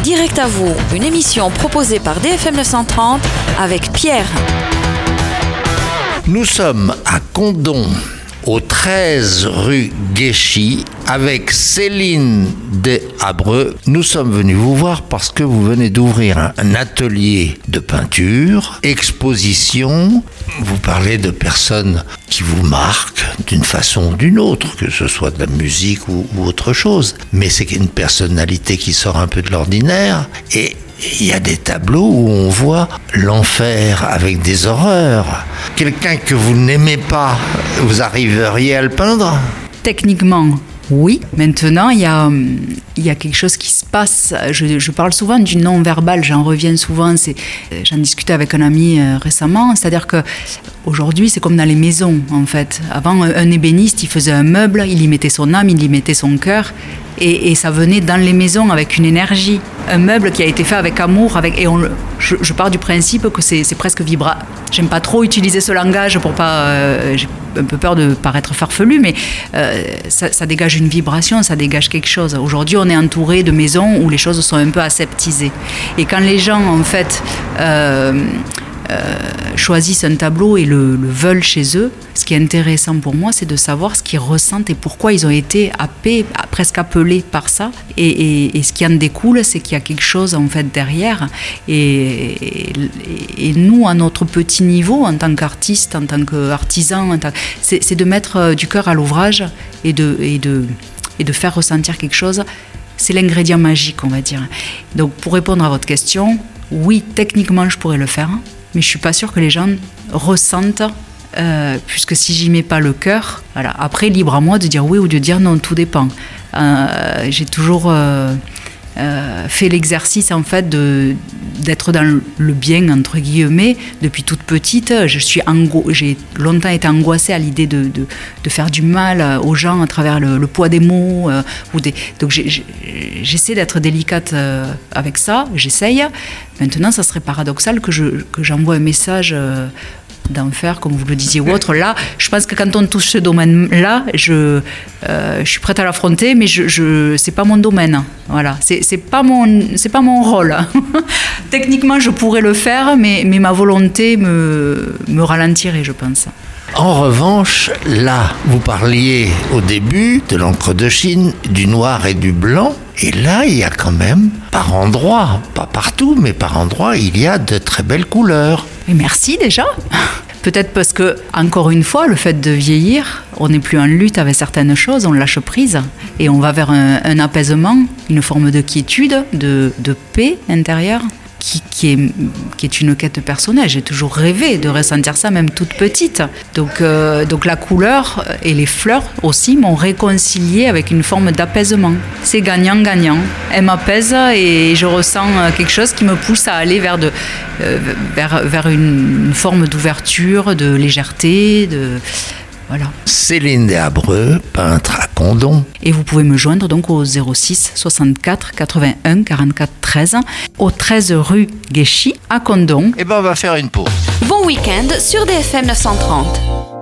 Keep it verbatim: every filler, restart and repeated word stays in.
Direct à vous, une émission proposée par D F M neuf cent trente avec Pierre. Nous sommes à Condom, au treize rue Guéchy, avec Céline Deshabreux. Nous sommes venus vous voir parce que vous venez d'ouvrir un, un atelier de peinture, exposition. Vous parlez de personnes qui vous marquent d'une façon ou d'une autre, que ce soit de la musique ou, ou autre chose. Mais c'est une personnalité qui sort un peu de l'ordinaire. Et il y a des tableaux où on voit l'enfer avec des horreurs. Quelqu'un que vous n'aimez pas, vous arriveriez à le peindre ? Techniquement, oui. Maintenant, il y a, il y a quelque chose qui se passe. Je, je parle souvent du non-verbal, j'en reviens souvent. C'est, j'en discutais avec un ami récemment. C'est-à-dire qu'aujourd'hui, c'est comme dans les maisons, en fait. Avant, un ébéniste, il faisait un meuble, il y mettait son âme, il y mettait son cœur. Et, et ça venait dans les maisons avec une énergie. Un meuble qui a été fait avec amour. Avec, et on, je, je pars du principe que c'est, c'est presque vibra. J'aime pas trop utiliser ce langage pour pas... Euh, j'ai un peu peur de paraître farfelu, mais euh, ça, ça dégage une vibration, ça dégage quelque chose. Aujourd'hui, on est entouré de maisons où les choses sont un peu aseptisées. Et quand les gens, en fait... Euh, Euh, choisissent un tableau et le, le veulent chez eux, ce qui est intéressant pour moi, c'est de savoir ce qu'ils ressentent et pourquoi ils ont été happés, presque appelés par ça. Et, et, et ce qui en découle, c'est qu'il y a quelque chose en fait derrière. Et, et, et nous, à notre petit niveau, en tant qu'artiste, en tant qu'artisan, en tant, c'est, c'est de mettre du cœur à l'ouvrage et de, et, de, et de faire ressentir quelque chose. C'est l'ingrédient magique, on va dire. Donc, pour répondre à votre question, oui, techniquement, je pourrais le faire. Mais je ne suis pas sûre que les gens ressentent, euh, puisque si j'y mets pas le cœur, voilà. Après, libre à moi de dire oui ou de dire non, tout dépend. Euh, j'ai toujours euh, euh, fait l'exercice, en fait, de, d'être dans le bien, entre guillemets. Depuis toute petite, je suis ango- j'ai longtemps été angoissée à l'idée de, de, de faire du mal aux gens à travers le, le poids des mots. Euh, ou des... Donc, j'ai, j'ai, j'essaie d'être délicate euh, avec ça, j'essaye. Maintenant, ça serait paradoxal que, je, que j'envoie un message euh, d'enfer, comme vous le disiez, ou autre. Là, je pense que quand on touche ce domaine-là, je, euh, je suis prête à l'affronter, mais je, je, c'est pas mon domaine. Voilà, c'est, c'est pas mon, c'est pas mon rôle. Techniquement, je pourrais le faire, mais, mais ma volonté me, me ralentirait, je pense. En revanche, là, vous parliez au début de l'encre de Chine, du noir et du blanc. Et là, il y a quand même, par endroits, pas partout, mais par endroits, il y a de très belles couleurs. Et merci déjà. Peut-être parce que, encore une fois, le fait de vieillir, on n'est plus en lutte avec certaines choses, on lâche prise et on va vers un, un apaisement, une forme de quiétude, de, de paix intérieure. Qui, qui, est, qui est une quête personnelle. J'ai toujours rêvé de ressentir ça, même toute petite. Donc, euh, donc la couleur et les fleurs aussi m'ont réconcilié avec une forme d'apaisement. C'est gagnant-gagnant. Elle m'apaise et je ressens quelque chose qui me pousse à aller vers, de, euh, vers, vers une, une forme d'ouverture, de légèreté, de... Voilà. Céline Deshabreux, peintre à Condom. Et vous pouvez me joindre donc au zéro six soixante-quatre quatre-vingt-un quarante-quatre treize au treize rue Guéchy à Condom. Eh bien, on va faire une pause. Bon week-end sur D F M neuf cent trente.